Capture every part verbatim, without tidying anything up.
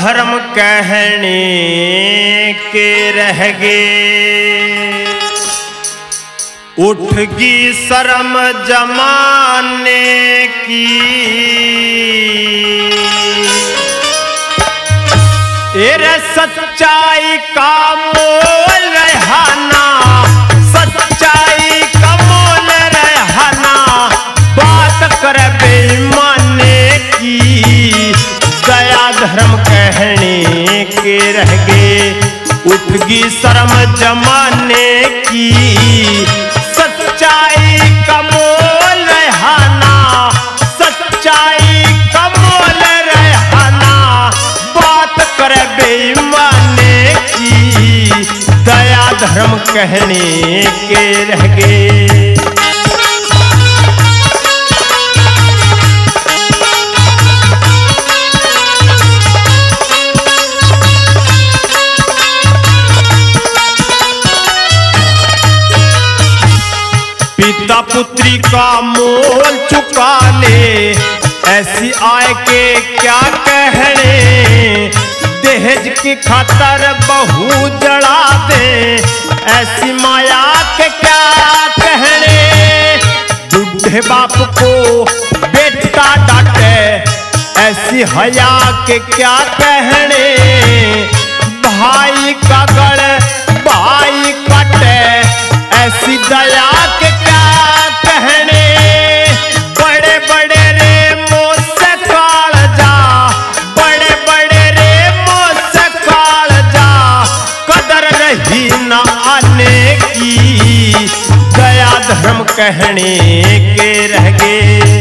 धर्म कहने के रह गए, उठगी शर्म जमाने की। एरे सच्चाई का मोल रहना, सच्चाई का मोल रहना, बात कर बेईमाने की। दया धर्म कहने के रह गए, उठगी शर्म जमाने की। सच्चाई का मोल रहना, सच्चाई का मोल रहना, बात कर बेईमाने की। दया धर्म कहने के रह गए। पिता पुत्री का मोल चुका ले, ऐसी आय के क्या कहने। दहेज की खातर बहू जड़ा दे, ऐसी माया के क्या कहने। बुढ़े बाप को बेटा डांटे, ऐसी हया के क्या कहने। भाई का गड़ भाई काटे, ऐसी दया के क्या कहने। बड़े बड़े रे मुँह से काल जा, बड़े बड़े रे मुँह से काल जा, कदर रही न आने की। दया धर्म कहने के रह गए।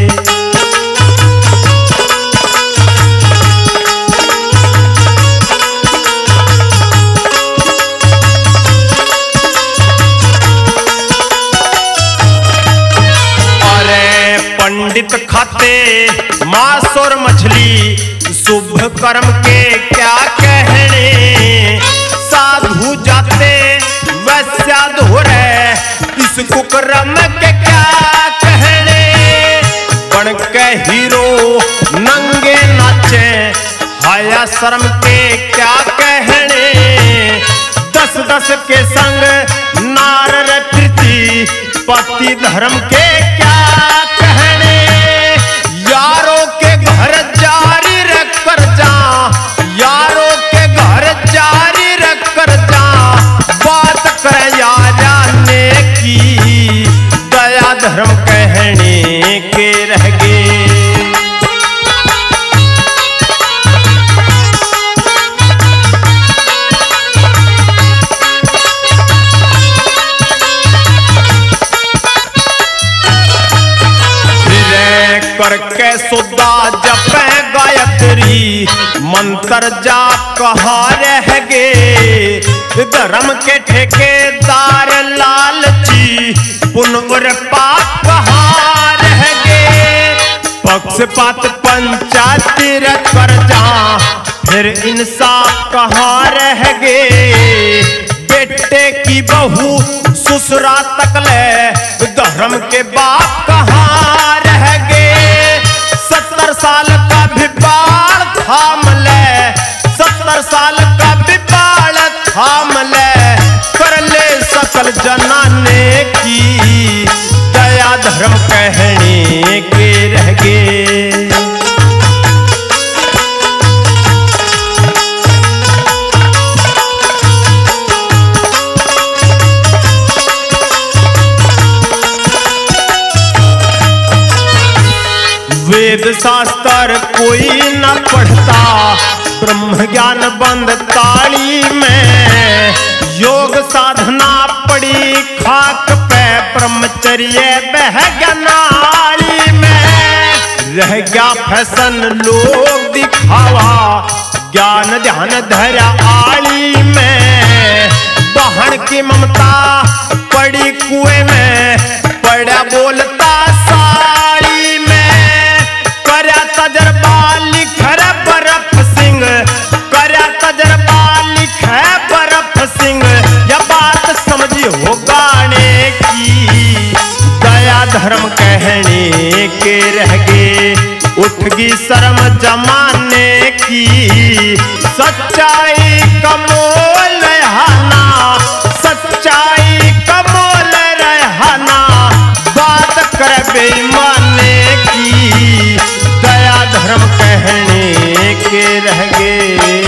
पंडित खाते मांस और मछली, शुभ कर्म के क्या कहने। साधु जाते वैश्या धोरे, इस कुकर्म के क्या कहने। बन के हीरो नंगे नाचे, हाया शर्म के क्या कहने। दस दस के संग नार प्रीति, पति धर्म के क्या कहने। यारों के घर जारी रख कर जा, यारों के घर जारी रख कर जा, बात कर याराने की। दया धर्म कहने के रह गए। करके सुदा जपे गायत्री, मंत्र जाप कहा रह गए। धर्म के ठेकेदार लालची, पुण्य और पाप कहा रह गए। पक्षपात पंचायती रख कर जा, फिर इंसाफ कहा रह गए। बेटे की बहू ससुरा तक ले, धर्म के बाप कहा रह गए। सत्तर साल का भी बाल थाम ले, सत्तर साल का भी बाल थाम ले, कर ले सकल जनाने की। दया धर्म कहने के रह गए। वेद शास्त्र कोई न पढ़ता, ब्रह्म ज्ञान बंद ताली में। योग साधना पड़ी खाक पे, ब्रह्मचर्य बह गया नाली में। रह गया फैशन लोग दिखावा, ज्ञान ध्यान धरा आली में। बहन की ममता पड़ी कुएं में, पड़ा बोलता साड़ी में। करया तजर्बा लिखर बर्फ सिंह, करया तजर्बा लिखे बर्फ सिंह। यह बात समझी हो गाने की, दया धर्म कहने के रह गए। उठगी शर्म जमाने की, सच्चाई का मोल रहना, सच्चाई का मोल रहना, बात कर बेईमाने की, दया धर्म कहने के रह गए।